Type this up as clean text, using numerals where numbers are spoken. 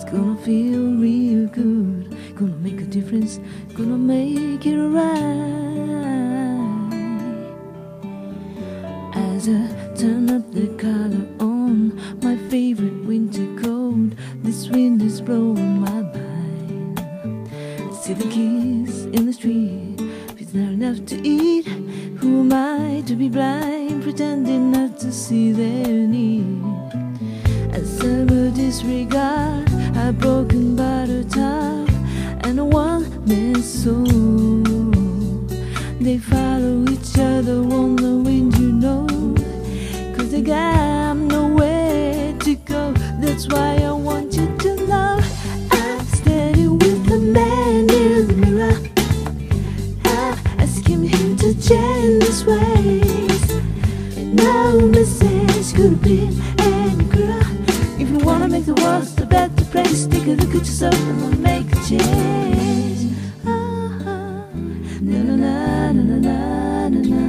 It's gonna feel real good, gonna make a difference, gonna make it right. As I turn up the collar on my favorite winter coat, this wind is blowing my mind. I see the kids in the street, if it's not enough to eat, who am I to be blind, pretending not to see their need? As summer disregard a broken bottle top and a one-man soul, they follow each other on the wind, you know, 'cause they got nowhere to go. That's why I want you to know I'm standing with the man in the mirror. I'm asking him to change his ways. No message could have been any clearer. If you wanna make the world a better place, take a look at yourself and make a change. Na na na na na na na.